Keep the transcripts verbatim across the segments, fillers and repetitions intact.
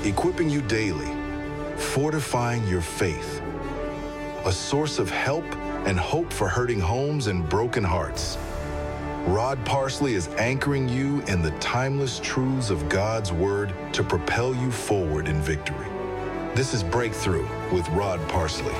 equipping you daily, fortifying your faith. A source of help and hope for hurting homes and broken hearts. Rod Parsley is anchoring you in the timeless truths of God's Word to propel you forward in victory. This is Breakthrough with Rod Parsley.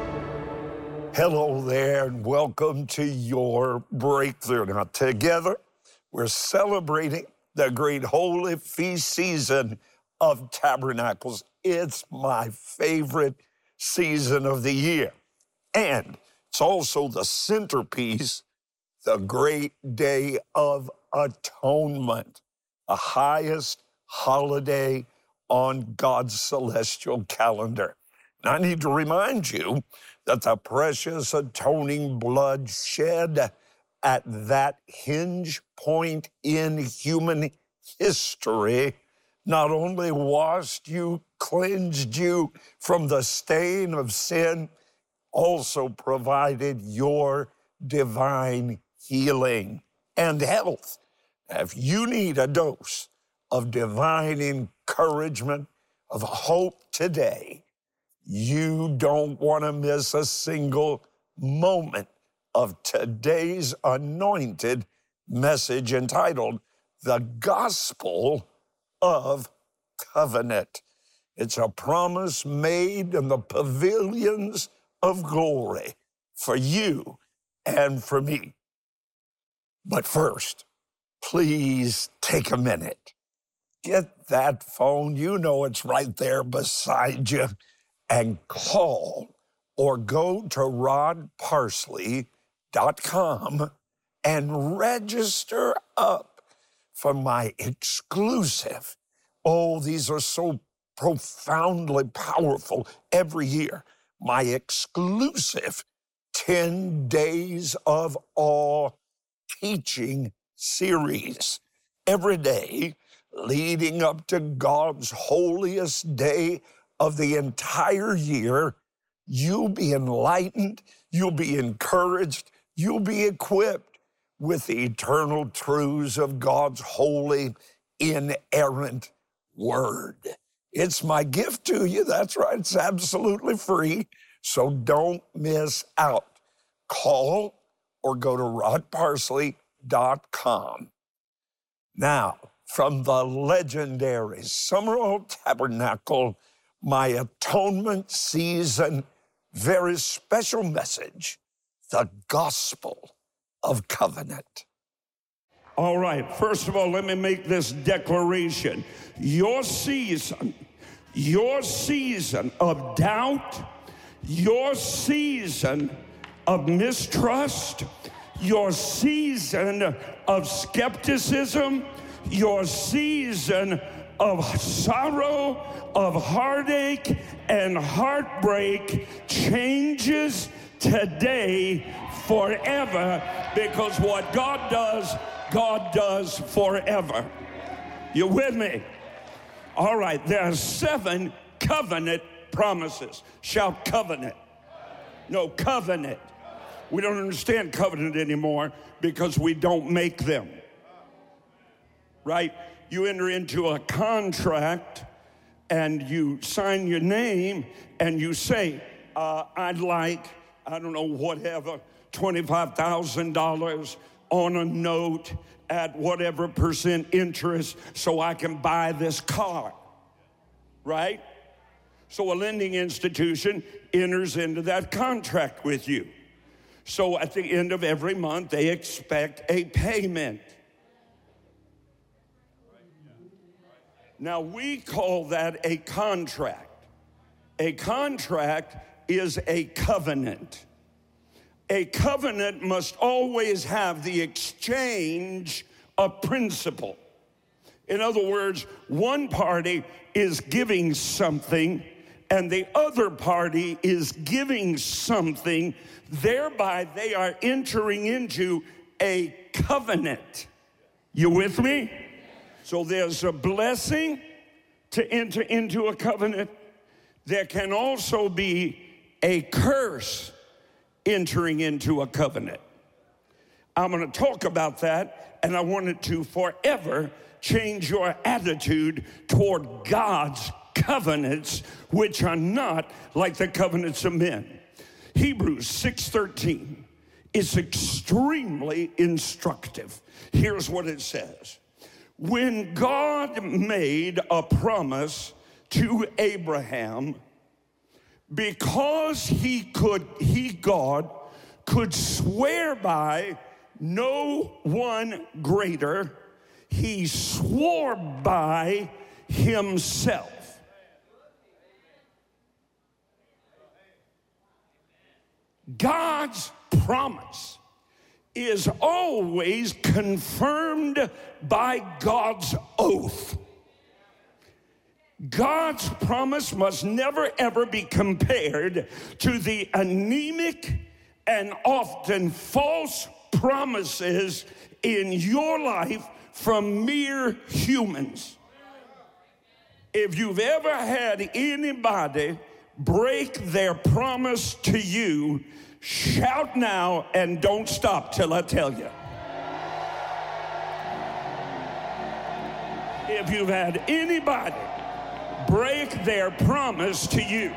Hello there, and welcome to your Breakthrough. Now, together, we're celebrating the great holy feast season of Tabernacles. It's my favorite season of the year. And it's also the centerpiece, the great day of atonement, the highest holiday on God's celestial calendar. And I need to remind you that the precious atoning blood shed at that hinge point in human history not only washed you, cleansed you from the stain of sin, also provided your divine healing and health. If you need a dose of divine encouragement, of hope today, you don't want to miss a single moment of today's anointed message entitled, The Gospel of Covenant. It's a promise made in the pavilions of glory for you and for me. But first, please take a minute. Get that phone, you know it's right there beside you, and call or go to rod parsley dot com and register up for my exclusive, oh, these are so profoundly powerful every year, my exclusive ten Days of Awe teaching series. Every day leading up to God's holiest day of the entire year, you'll be enlightened, you'll be encouraged, you'll be equipped with the eternal truths of God's holy, inerrant Word. It's my gift to you. That's right. It's absolutely free. So don't miss out. Call or go to rod parsley dot com. Now, from the legendary Summerall Tabernacle, my atonement season, very special message, the Gospel of Covenant. All right, first of all, let me make this declaration. Your season, your season of doubt, your season of mistrust, your season of skepticism, your season of sorrow, of heartache, and heartbreak changes today forever, because what God does, God does forever. You with me? All right, there are seven covenant promises. Shout covenant. No, covenant. We don't understand covenant anymore because we don't make them. Right? You enter into a contract and you sign your name and you say, uh, I'd like, I don't know, whatever, twenty-five thousand dollars on a note at whatever percent interest so I can buy this car, right? So a lending institution enters into that contract with you. So at the end of every month, they expect a payment. Now, we call that a contract. A contract is a covenant. A covenant must always have the exchange of principle. In other words, one party is giving something and the other party is giving something. Thereby, they are entering into a covenant. You with me? So there's a blessing to enter into a covenant. There can also be a curse entering into a covenant. I'm going to talk about that, and I want it to forever change your attitude toward God's covenants which are not like the covenants of men. Hebrews six thirteen is extremely instructive. Here's what it says. When God made a promise to Abraham, because he could, he, God, could swear by no one greater, he swore by himself. God's promise is always confirmed by God's oath. God's promise must never ever be compared to the anemic and often false promises in your life from mere humans. If you've ever had anybody break their promise to you, shout now and don't stop till I tell you. If you've had anybody break their promise to you.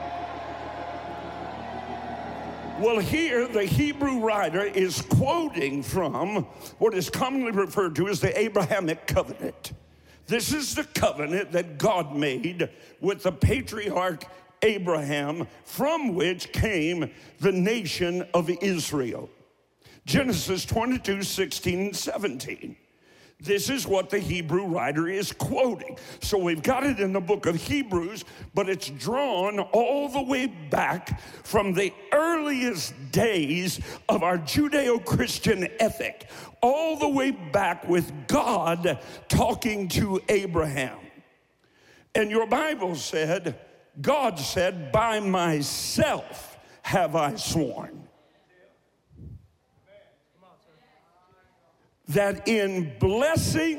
Well, here the Hebrew writer is quoting from what is commonly referred to as the Abrahamic covenant. This is the covenant that God made with the patriarch Abraham, from which came the nation of Israel. Genesis twenty-two, sixteen, and seventeen. This is what the Hebrew writer is quoting. So we've got it in the book of Hebrews, but it's drawn all the way back from the earliest days of our Judeo-Christian ethic, all the way back with God talking to Abraham. And your Bible said, God said, by myself have I sworn. That in blessing,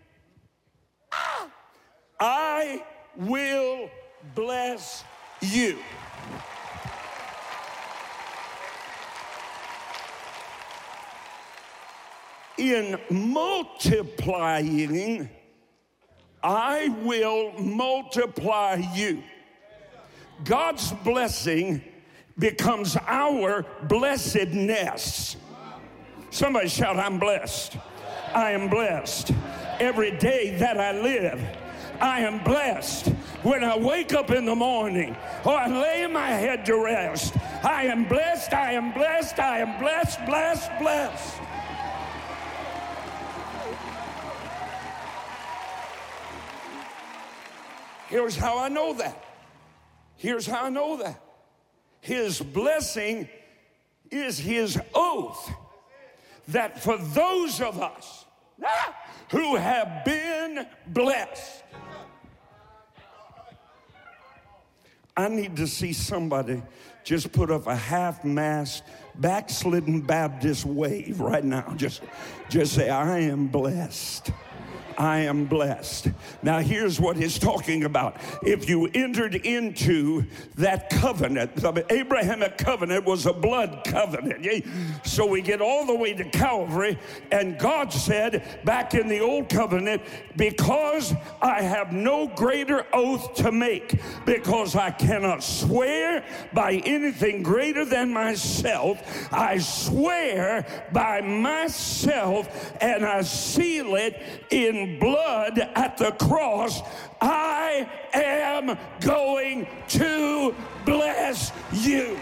I will bless you. In multiplying, I will multiply you. God's blessing becomes our blessedness. Somebody shout, I'm blessed. I am blessed. Every day that I live, I am blessed. When I wake up in the morning or I lay my head to rest, I am blessed, I am blessed, I am blessed, blessed, blessed. Here's how I know that. Here's how I know that. His blessing is his oath that for those of us ah, who have been blessed, I need to see somebody just put up a half-mast, backslidden Baptist wave right now. Just, just say, I am blessed. I am blessed. Now here's what he's talking about. If you entered into that covenant, the Abrahamic covenant was a blood covenant. So we get all the way to Calvary, and God said back in the old covenant, because I have no greater oath to make, because I cannot swear by anything greater than myself, I swear by myself and I seal it in blood at the cross. I am going to bless you.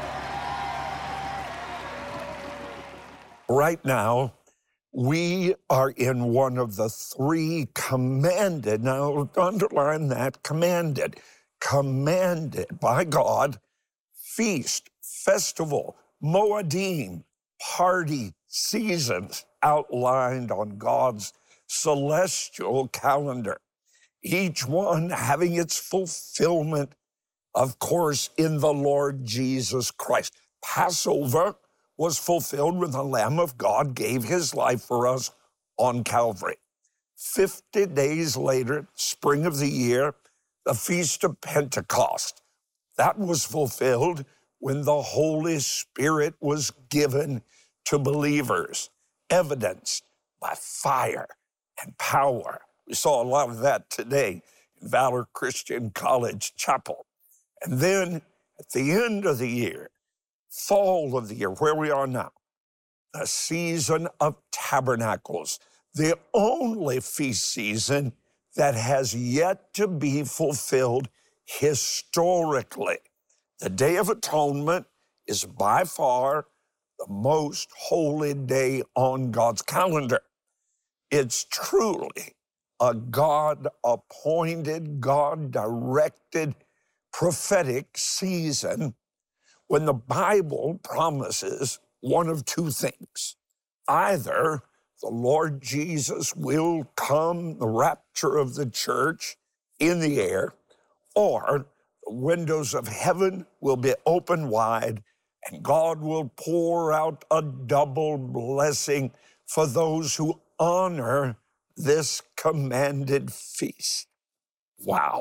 Right now, we are in one of the three commanded, now underline that, commanded, commanded by God, feast, festival, Moedim, party seasons outlined on God's celestial calendar, each one having its fulfillment, of course, in the Lord Jesus Christ. Passover was fulfilled when the Lamb of God gave his life for us on Calvary. Fifty days later, spring of the year, the Feast of Pentecost. That was fulfilled when the Holy Spirit was given to believers, evidenced by fire and power. We saw a lot of that today in Valor Christian College Chapel. And then at the end of the year, fall of the year, where we are now, the season of tabernacles, the only feast season that has yet to be fulfilled historically. The Day of Atonement is by far the most holy day on God's calendar. It's truly a God-appointed, God-directed, prophetic season when the Bible promises one of two things. Either the Lord Jesus will come, the rapture of the church in the air, or the windows of heaven will be open wide and God will pour out a double blessing for those who honor this commanded feast. Wow.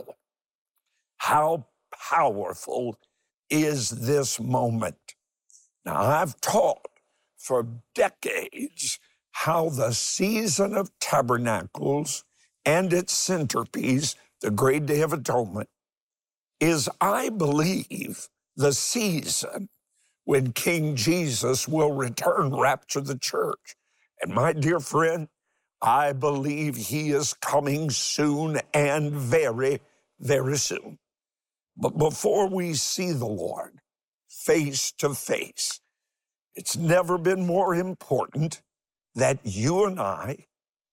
How powerful is this moment? Now, I've taught for decades how the season of tabernacles and its centerpiece, the Great Day of Atonement, is, I believe, the season when King Jesus will return, rapture the church. And my dear friend, I believe he is coming soon and very, very soon. But before we see the Lord face to face, it's never been more important that you and I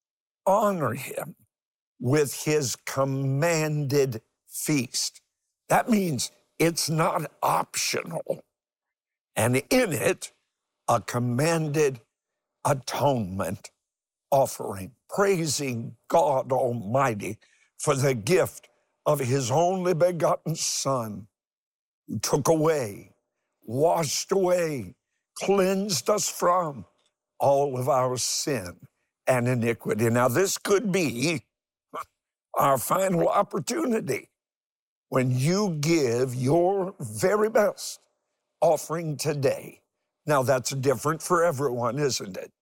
honor him with his commanded feast. That means it's not optional. And in it, a commanded atonement offering, praising God Almighty for the gift of his only begotten Son, who took away, washed away, cleansed us from all of our sin and iniquity. Now, this could be our final opportunity when you give your very best offering today. Now, that's different for everyone, isn't it?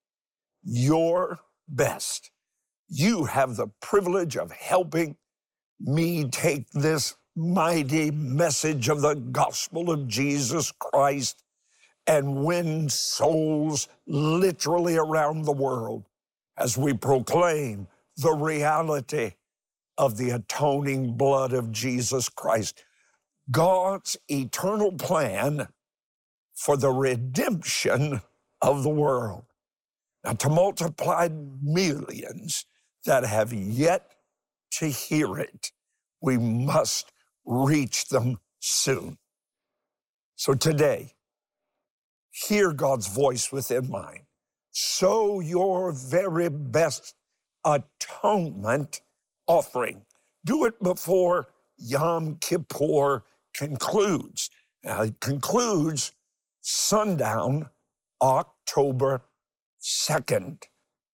Your best. You have the privilege of helping me take this mighty message of the gospel of Jesus Christ and win souls literally around the world as we proclaim the reality of the atoning blood of Jesus Christ. God's eternal plan for the redemption of the world. Now, to multiply millions that have yet to hear it, we must reach them soon. So today, hear God's voice within mine. Sow your very best atonement offering. Do it before Yom Kippur concludes. Now, it concludes sundown, October second.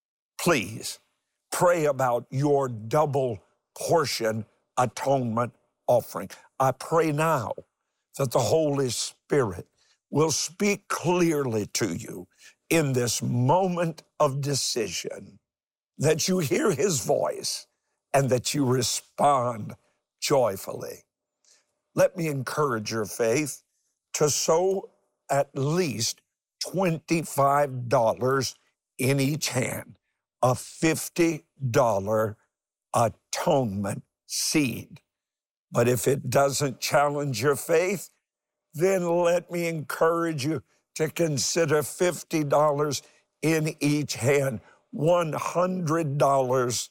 Please pray about your double portion atonement offering. I pray now that the Holy Spirit will speak clearly to you in this moment of decision, that you hear his voice and that you respond joyfully. Let me encourage your faith to sow at least twenty-five dollars in each hand, a fifty dollars atonement seed. But if it doesn't challenge your faith, then let me encourage you to consider fifty dollars in each hand, one hundred dollars.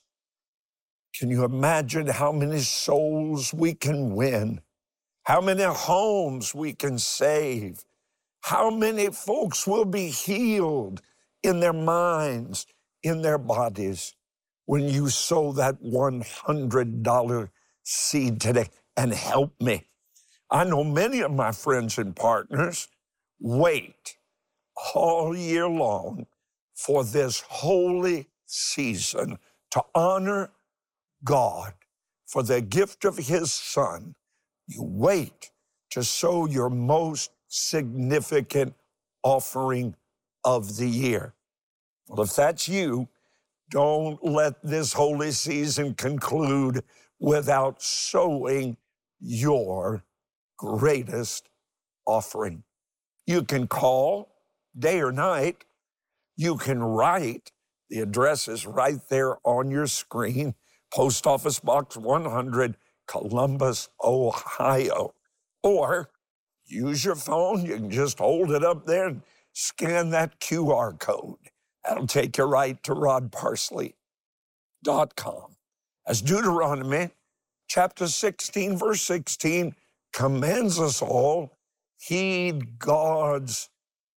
Can you imagine how many souls we can win? How many homes we can save? How many folks will be healed in their minds, in their bodies, when you sow that one hundred dollars seed today? And help me. I know many of my friends and partners wait all year long for this holy season to honor God for the gift of his Son. You wait to sow your most significant offering of the year. Well, if that's you, don't let this holy season conclude without sowing your greatest offering. You can call day or night. You can write. The address is right there on your screen. Post Office Box one hundred, Columbus, Ohio. Or use your phone. You can just hold it up there and scan that Q R code. That'll take you right to rod parsley dot com. As Deuteronomy chapter sixteen, verse sixteen commands us all, heed God's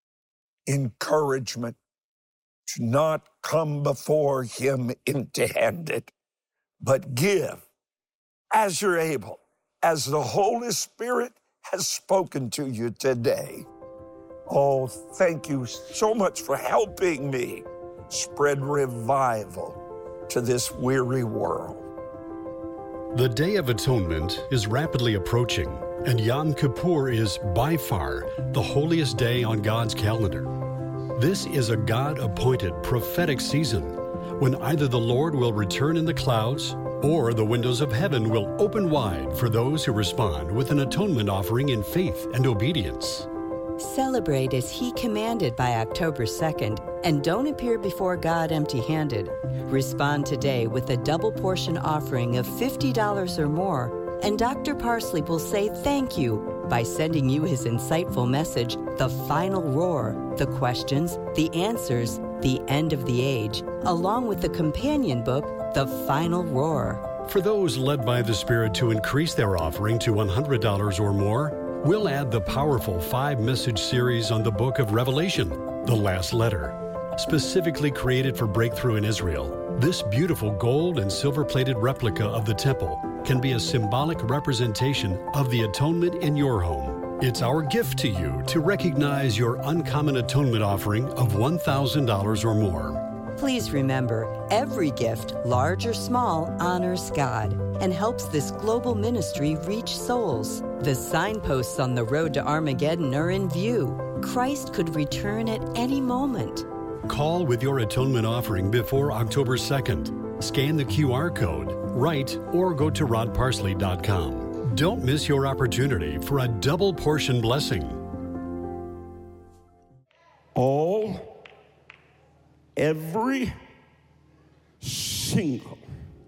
encouragement to not come before him empty-handed, but give as you're able, as the Holy Spirit has spoken to you today. Oh, thank you so much for helping me spread revival to this weary world. The Day of Atonement is rapidly approaching, and Yom Kippur is by far the holiest day on God's calendar. This is a God-appointed prophetic season when either the Lord will return in the clouds or the windows of heaven will open wide for those who respond with an atonement offering in faith and obedience. Celebrate as He commanded by October second, and don't appear before God empty-handed. Respond today with a double portion offering of fifty dollars or more, and Doctor Parsley will say thank you by sending you his insightful message, The Final Roar, the questions, the answers, the end of the age, along with the companion book, The Final Roar. For those led by the Spirit to increase their offering to one hundred dollars or more, we'll add the powerful five-message series on the book of Revelation, The Last Letter. Specifically created for Breakthrough in Israel, this beautiful gold and silver-plated replica of the temple can be a symbolic representation of the atonement in your home. It's our gift to you to recognize your uncommon atonement offering of one thousand dollars or more. Please remember, every gift, large or small, honors God and helps this global ministry reach souls. The signposts on the road to Armageddon are in view. Christ could return at any moment. Call with your atonement offering before October second. Scan the Q R code, write, or go to rod parsley dot com. Don't miss your opportunity for a double portion blessing. All, every single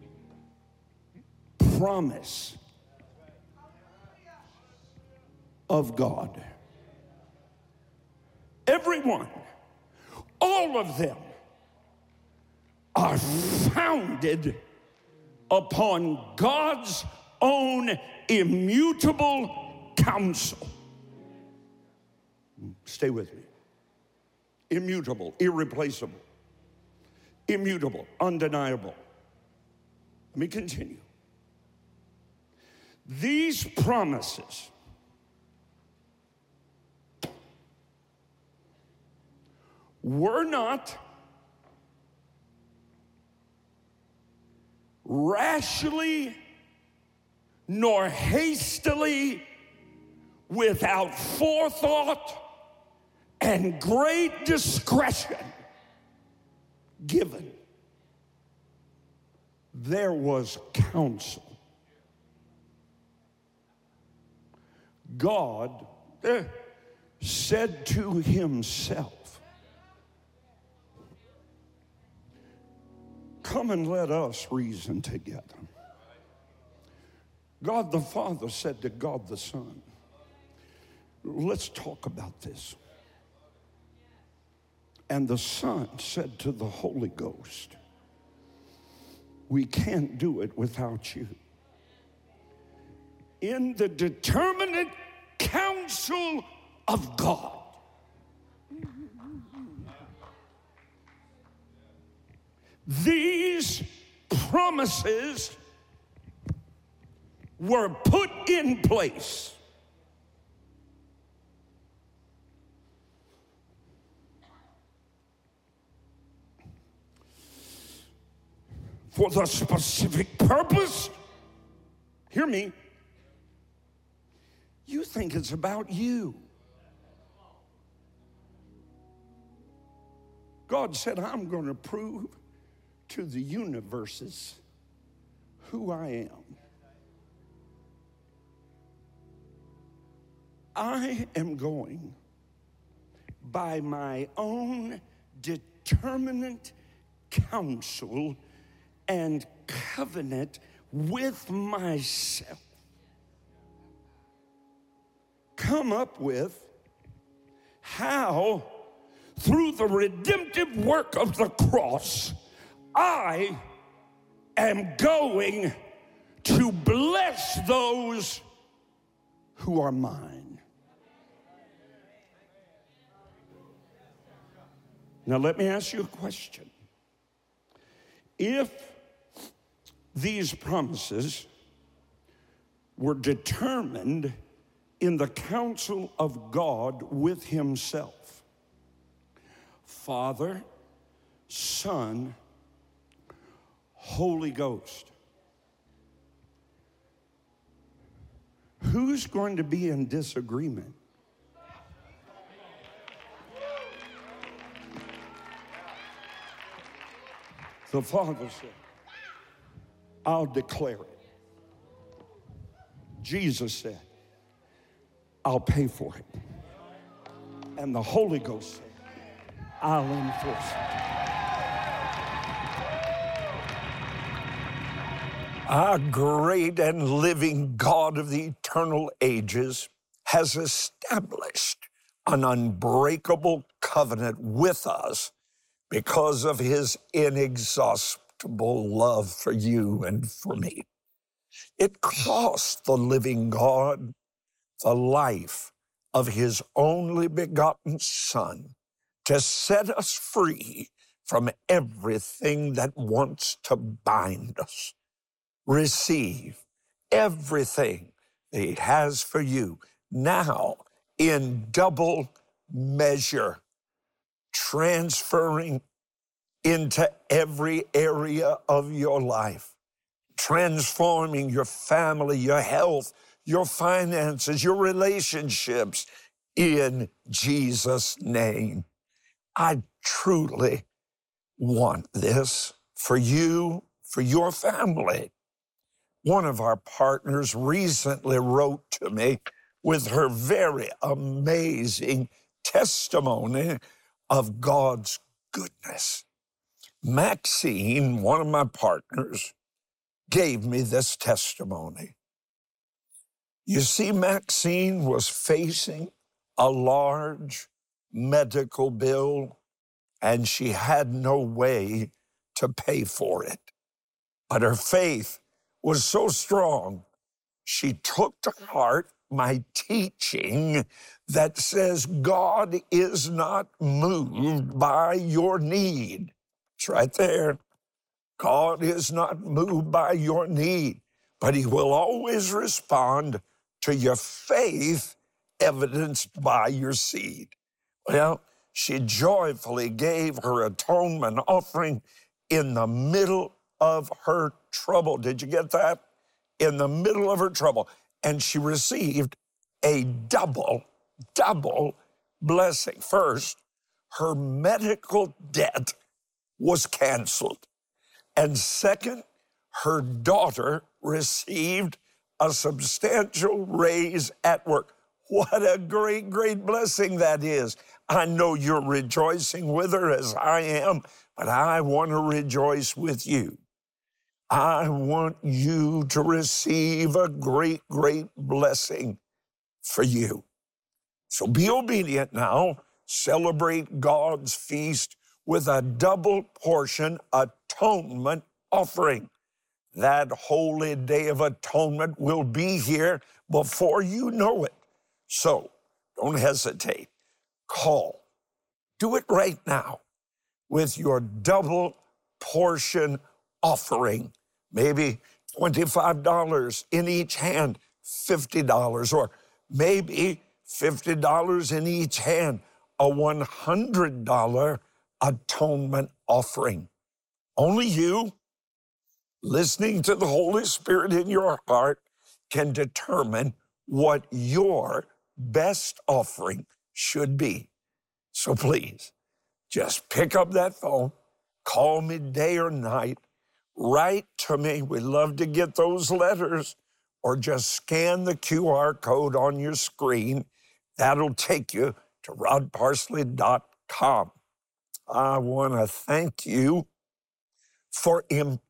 promise of God, everyone, all of them are founded upon God's own immutable counsel. Stay with me. Immutable, irreplaceable, immutable, undeniable. Let me continue. These promises were not rashly nor hastily, without forethought and great discretion given. There was counsel. God eh, said to himself, come and let us reason together. God the Father said to God the Son, let's talk about this. And the Son said to the Holy Ghost, we can't do it without you. In the determinate counsel of God, these promises were put in place. For the specific purpose, hear me, you think it's about you. God said, I'm going to prove to the universes who I am. I am going by my own determinate counsel and covenant with myself, come up with how, through the redemptive work of the cross, I am going to bless those who are mine. Now, let me ask you a question. If these promises were determined in the counsel of God with himself, Father, Son, Holy Ghost, who's going to be in disagreement? The Father said, I'll declare it. Jesus said, I'll pay for it. And the Holy Ghost said, I'll enforce it. Our great and living God of the eternal ages has established an unbreakable covenant with us because of his inexhaustible love for you and for me. It cost the living God the life of his only begotten Son to set us free from everything that wants to bind us. Receive everything that he has for you now in double measure, transferring into every area of your life, transforming your family, your health, your finances, your relationships in Jesus' name. I truly want this for you, for your family. One of our partners recently wrote to me with her very amazing testimony of God's goodness. Maxine, one of my partners, gave me this testimony. You see, Maxine was facing a large medical bill, and she had no way to pay for it. But her faith was so strong, she took to heart my teaching that says God is not moved by your need. It's right there. God is not moved by your need, but he will always respond to your faith evidenced by your seed. Well, she joyfully gave her atonement offering in the middle of her trouble. Did you get that? In the middle of her trouble. And she received a double, double blessing. First, her medical debt was canceled. And second, her daughter received a substantial raise at work. What a great, great blessing that is. I know you're rejoicing with her as I am, but I want to rejoice with you. I want you to receive a great, great blessing for you. So be obedient now. Celebrate God's feast with a double portion atonement offering. That holy day of atonement will be here before you know it. So don't hesitate. Call. Do it right now with your double portion offering. Maybe twenty-five dollars in each hand, fifty dollars, or maybe fifty dollars in each hand, a one hundred dollars atonement offering. Only you, listening to the Holy Spirit in your heart, can determine what your best offering should be. So please, just pick up that phone, call me day or night, write to me. We love to get those letters, or just scan the Q R code on your screen That'll take you to rod parsley dot com. I want to thank you for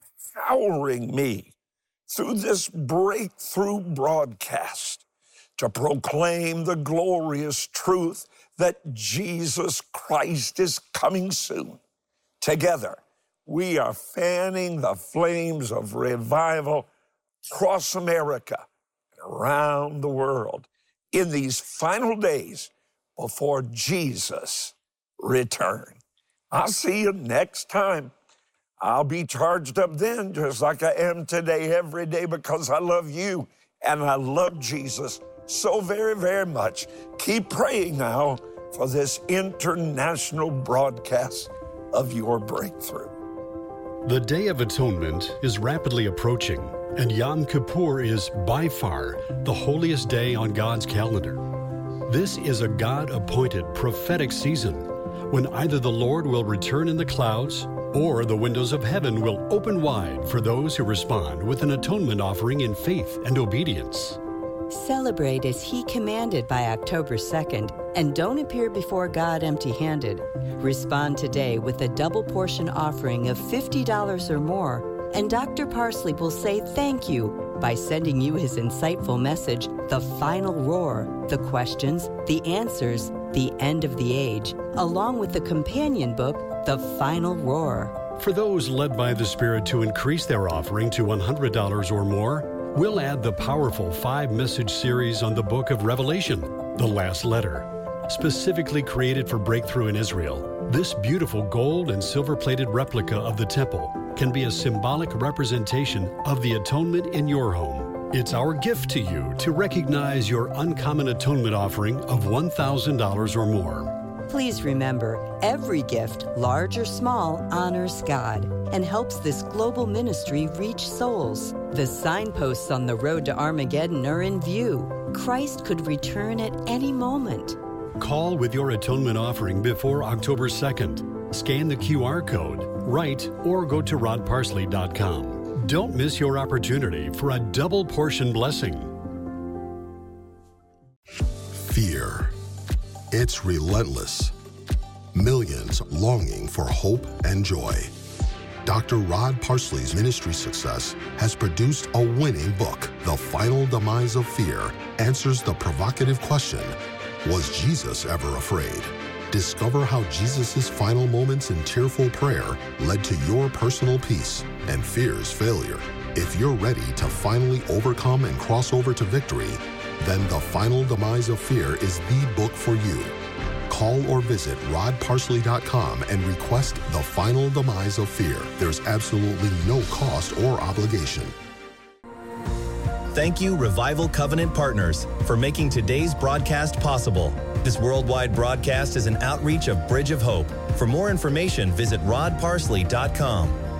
empowering me through this breakthrough broadcast to proclaim the glorious truth that Jesus Christ is coming soon. Together, we are fanning the flames of revival across America and around the world in these final days before Jesus returns. I'll see you next time. I'll be charged up then just like I am today every day because I love you and I love Jesus so very, very much. Keep praying now for this international broadcast of your breakthrough. The Day of Atonement is rapidly approaching, and Yom Kippur is by far the holiest day on God's calendar. This is a God-appointed prophetic season when either the Lord will return in the clouds or the windows of heaven will open wide for those who respond with an atonement offering in faith and obedience. Celebrate as He commanded by October second, and don't appear before God empty-handed. Respond today with a double portion offering of fifty dollars or more, and Doctor Parsley will say thank you by sending you his insightful message, The Final Roar, the questions, the answers, the end of the age, along with the companion book, The Final Roar. For those led by the Spirit to increase their offering to one hundred dollars or more, we'll add the powerful five-message series on the book of Revelation, The Last Letter. Specifically created for breakthrough in Israel, this beautiful gold and silver-plated replica of the temple can be a symbolic representation of the atonement in your home. It's our gift to you to recognize your uncommon atonement offering of one thousand dollars or more. Please remember, every gift, large or small, honors God and helps this global ministry reach souls. The signposts on the road to Armageddon are in view. Christ could return at any moment. Call with your atonement offering before October second. Scan the Q R code, write, or go to rod parsley dot com. Don't miss your opportunity for a double portion blessing. Fear. It's relentless. Millions longing for hope and joy. Doctor Rod Parsley's ministry success has produced a winning book. The Final Demise of Fear answers the provocative question, was Jesus ever afraid? Discover how Jesus' final moments in tearful prayer led to your personal peace and fear's failure. If you're ready to finally overcome and cross over to victory, then The Final Demise of Fear is the book for you. Call or visit rod parsley dot com and request The Final Demise of Fear. There's absolutely no cost or obligation. Thank you, Revival Covenant Partners, for making today's broadcast possible. This worldwide broadcast is an outreach of Bridge of Hope. For more information, visit rod parsley dot com.